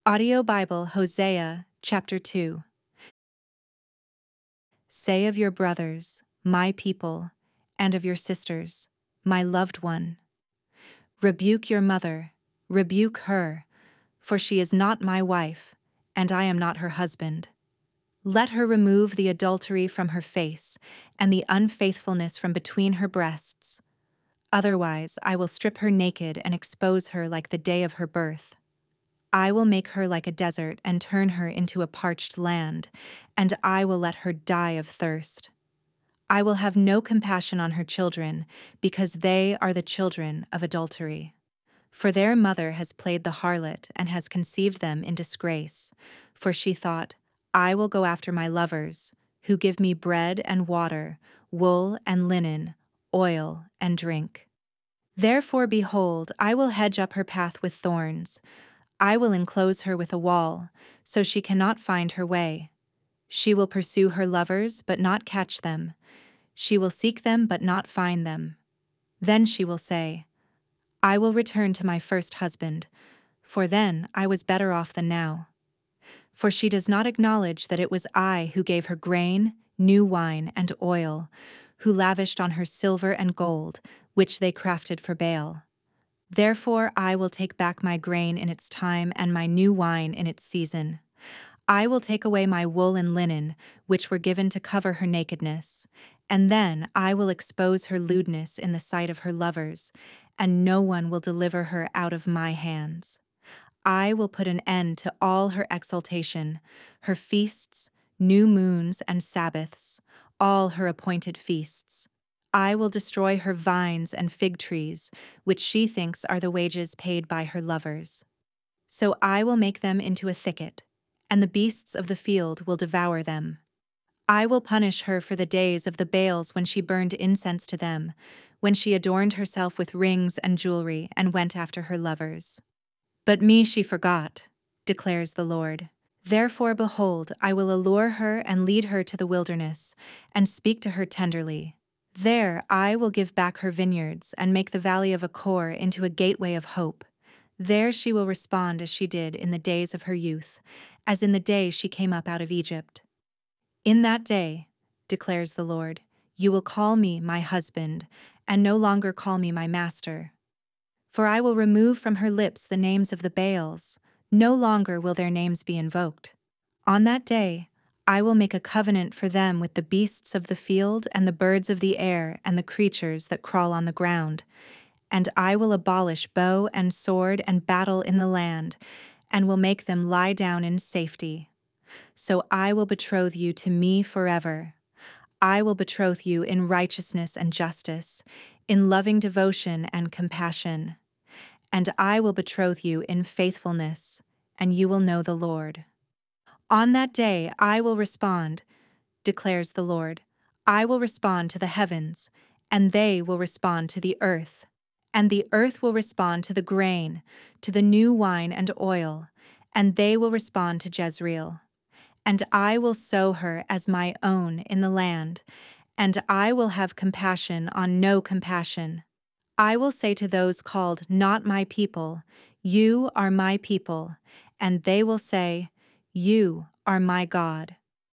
Audio Bible Hosea, chapter 2. Say of your brothers, my people, and of your sisters, my loved one. Rebuke your mother, rebuke her, for she is not my wife, and I am not her husband. Let her remove the adultery from her face, and the unfaithfulness from between her breasts. Otherwise I will strip her naked and expose her like the day of her birth. I will make her like a desert and turn her into a parched land, and I will let her die of thirst. I will have no compassion on her children, because they are the children of adultery. For their mother has played the harlot and has conceived them in disgrace. For she thought, I will go after my lovers, who give me bread and water, wool and linen, oil and drink. Therefore, behold, I will hedge up her path with thorns. I will enclose her with a wall, so she cannot find her way. She will pursue her lovers, but not catch them. She will seek them, but not find them. Then she will say, I will return to my first husband, for then I was better off than now. For she does not acknowledge that it was I who gave her grain, new wine, and oil, who lavished on her silver and gold, which they crafted for Baal. Therefore I will take back my grain in its time and my new wine in its season. I will take away my wool and linen, which were given to cover her nakedness, and then I will expose her lewdness in the sight of her lovers, and no one will deliver her out of my hands. I will put an end to all her exaltation, her feasts, new moons, and Sabbaths, all her appointed feasts. I will destroy her vines and fig trees, which she thinks are the wages paid by her lovers. So I will make them into a thicket, and the beasts of the field will devour them. I will punish her for the days of the Baals when she burned incense to them, when she adorned herself with rings and jewelry and went after her lovers. But me she forgot, declares the Lord. Therefore, behold, I will allure her and lead her to the wilderness, and speak to her tenderly. There I will give back her vineyards and make the valley of Achor into a gateway of hope. There she will respond as she did in the days of her youth, as in the day she came up out of Egypt. In that day, declares the Lord, you will call me my husband, and no longer call me my master. For I will remove from her lips the names of the Baals, no longer will their names be invoked. On that day, I will make a covenant for them with the beasts of the field and the birds of the air and the creatures that crawl on the ground, and I will abolish bow and sword and battle in the land, and will make them lie down in safety. So I will betroth you to me forever. I will betroth you in righteousness and justice, in loving devotion and compassion. And I will betroth you in faithfulness, and you will know the Lord. On that day I will respond, declares the Lord. I will respond to the heavens, and they will respond to the earth. And the earth will respond to the grain, to the new wine and oil, and they will respond to Jezreel. And I will sow her as my own in the land, and I will have compassion on no compassion. I will say to those called not my people, you are my people, and they will say, you are my God.